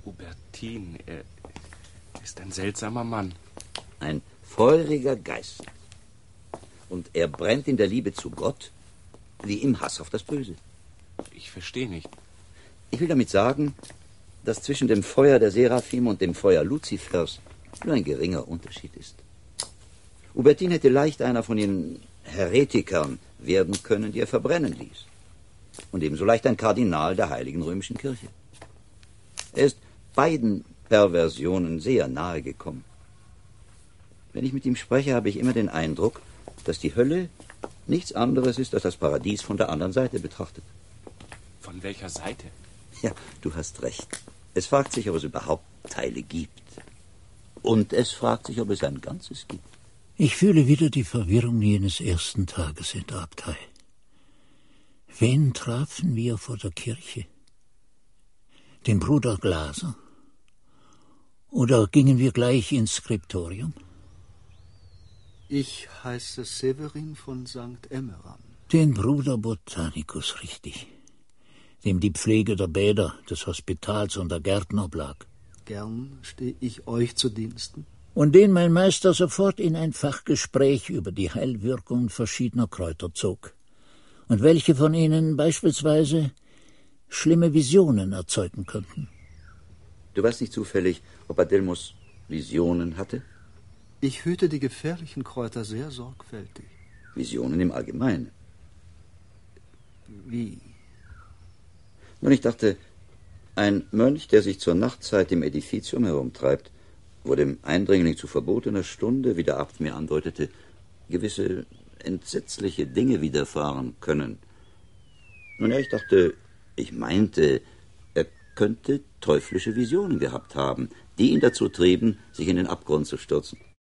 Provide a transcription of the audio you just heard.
Hubertin, er ist ein seltsamer Mann. Ein feuriger Geist. Und er brennt in der Liebe zu Gott, wie im Hass auf das Böse. Ich verstehe nicht. Ich will damit sagen, dass zwischen dem Feuer der Seraphim und dem Feuer Luzifers nur ein geringer Unterschied ist. Hubertin hätte leicht einer von den Heretikern werden können, die er verbrennen ließ. Und ebenso leicht ein Kardinal der Heiligen Römischen Kirche. Er ist beiden Perversionen sehr nahe gekommen. Wenn ich mit ihm spreche, habe ich immer den Eindruck, dass die Hölle nichts anderes ist als das Paradies von der anderen Seite betrachtet. Von welcher Seite? Ja, du hast recht. Es fragt sich, ob es überhaupt Teile gibt. Und es fragt sich, ob es ein Ganzes gibt. Ich fühle wieder die Verwirrung jenes ersten Tages in der Abtei. Wen trafen wir vor der Kirche? Den Bruder Glaser? Oder gingen wir gleich ins Skriptorium? Ich heiße Severin von St. Emmeram. Den Bruder Botanicus, richtig. Dem die Pflege der Bäder, des Hospitals und der Gärten oblag. Gern stehe ich euch zu Diensten. Und den mein Meister sofort in ein Fachgespräch über die Heilwirkung verschiedener Kräuter zog. Und welche von ihnen beispielsweise schlimme Visionen erzeugen könnten. Du weißt nicht zufällig, ob Adelmus Visionen hatte? Ich hüte die gefährlichen Kräuter sehr sorgfältig. Visionen im Allgemeinen. Wie? Nun, ich dachte, ein Mönch, der sich zur Nachtzeit im Edificium herumtreibt, wo dem Eindringling zu verbotener Stunde, wie der Abt mir andeutete, gewisse entsetzliche Dinge widerfahren können. Nun ja, ich meinte, er könnte teuflische Visionen gehabt haben, die ihn dazu trieben, sich in den Abgrund zu stürzen.